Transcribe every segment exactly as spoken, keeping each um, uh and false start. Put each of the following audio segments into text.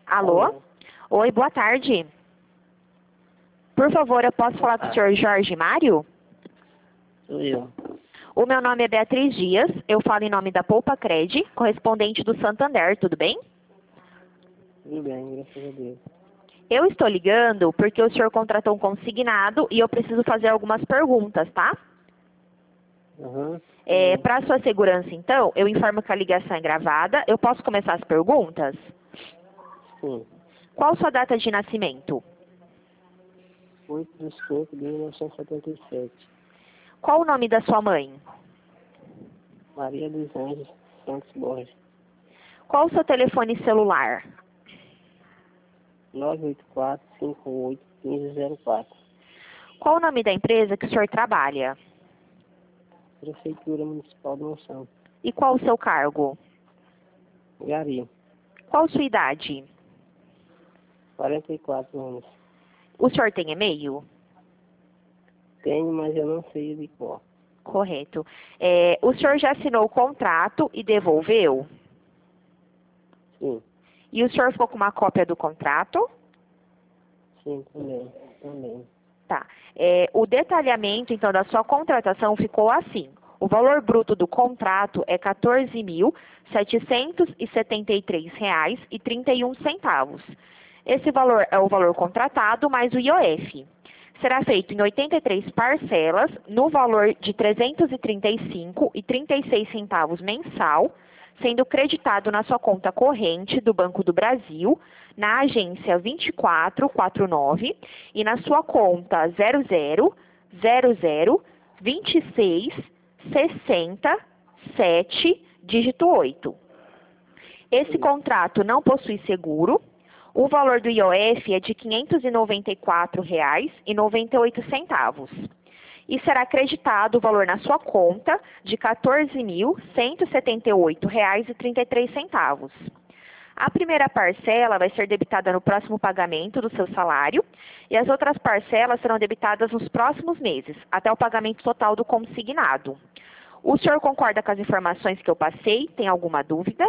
Alô? Alô? Oi, boa tarde. Por favor, eu posso falar com o senhor Jorge Mário? Sou eu. O meu nome é Beatriz Dias, eu falo em nome da Poupa Cred, correspondente do Santander, tudo bem? Tudo bem, graças a Deus. Eu estou ligando porque o senhor contratou um consignado e eu preciso fazer algumas perguntas, tá? Aham. É, Sim. Para sua segurança, então, eu informo que a ligação é gravada. Eu posso começar as perguntas? Sim. Qual sua data de nascimento? oito de cinco de mil novecentos e setenta e sete. Qual o nome da sua mãe? Maria dos Anjos Santos Borges. Qual o seu telefone celular? nove oito quatro, cinco oito, um cinco zero quatro. Qual o nome da empresa que o senhor trabalha? Prefeitura Municipal de Monção. E qual o seu cargo? Gari. Qual sua idade? quarenta e quatro anos. O senhor tem e-mail? Tenho, mas eu não sei de qual. Correto. É, o senhor já assinou o contrato e devolveu? Sim. E o senhor ficou com uma cópia do contrato? Sim, também. Também. Tá. É, o detalhamento, então, da sua contratação ficou assim. O valor bruto do contrato é quatorze mil setecentos e setenta e três reais e trinta e um centavos. Esse valor é o valor contratado mais o I O F. Será feito em oitenta e três parcelas, no valor de trezentos e trinta e cinco reais e trinta e seis centavos mensal, sendo creditado na sua conta corrente do Banco do Brasil, na agência vinte e quatro quarenta e nove e na sua conta zero zero zero zero vinte e seis sessenta sete, dígito oito. Esse contrato não possui seguro. O valor do I O F é de quinhentos e noventa e quatro reais e noventa e oito centavos. E será acreditado o valor na sua conta de quatorze mil cento e setenta e oito reais e trinta e três centavos. A primeira parcela vai ser debitada no próximo pagamento do seu salário e as outras parcelas serão debitadas nos próximos meses, até o pagamento total do consignado. O senhor concorda com as informações que eu passei? Tem alguma dúvida?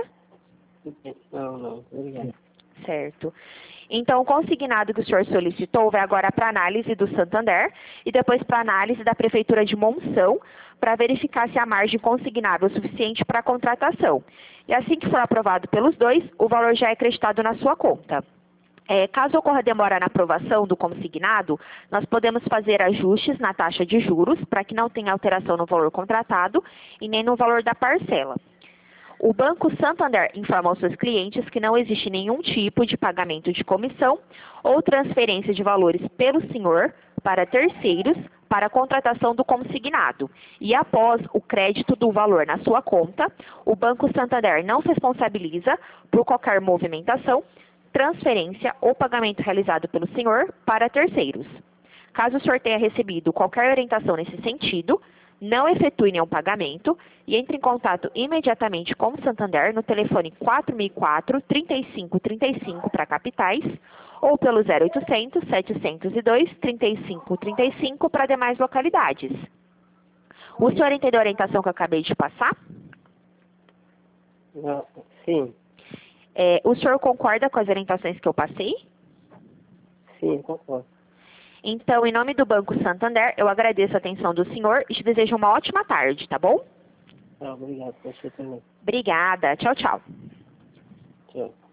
Não, não. Obrigado. Certo. Então, o consignado que o senhor solicitou vai agora para análise do Santander e depois para análise da Prefeitura de Monção, para verificar se a margem consignável é suficiente para a contratação. E assim que for aprovado pelos dois, o valor já é acreditado na sua conta. É, caso ocorra demora na aprovação do consignado, nós podemos fazer ajustes na taxa de juros para que não tenha alteração no valor contratado e nem no valor da parcela. O Banco Santander informa aos seus clientes que não existe nenhum tipo de pagamento de comissão ou transferência de valores pelo senhor para terceiros para a contratação do consignado. E após o crédito do valor na sua conta, o Banco Santander não se responsabiliza por qualquer movimentação, transferência ou pagamento realizado pelo senhor para terceiros. Caso o senhor tenha recebido qualquer orientação nesse sentido, não efetue nenhum pagamento e entre em contato imediatamente com o Santander no telefone quatro mil e quatro, trinta e cinco trinta e cinco para capitais ou pelo zero oitocentos, setecentos e dois, trinta e cinco trinta e cinco para demais localidades. O senhor entendeu a orientação que eu acabei de passar? Não. Sim. É, o senhor concorda com as orientações que eu passei? Sim, concordo. Então, em nome do Banco Santander, eu agradeço a atenção do senhor e te desejo uma ótima tarde, tá bom? Tá, obrigado. Você também. Obrigada. Tchau, tchau. Tchau.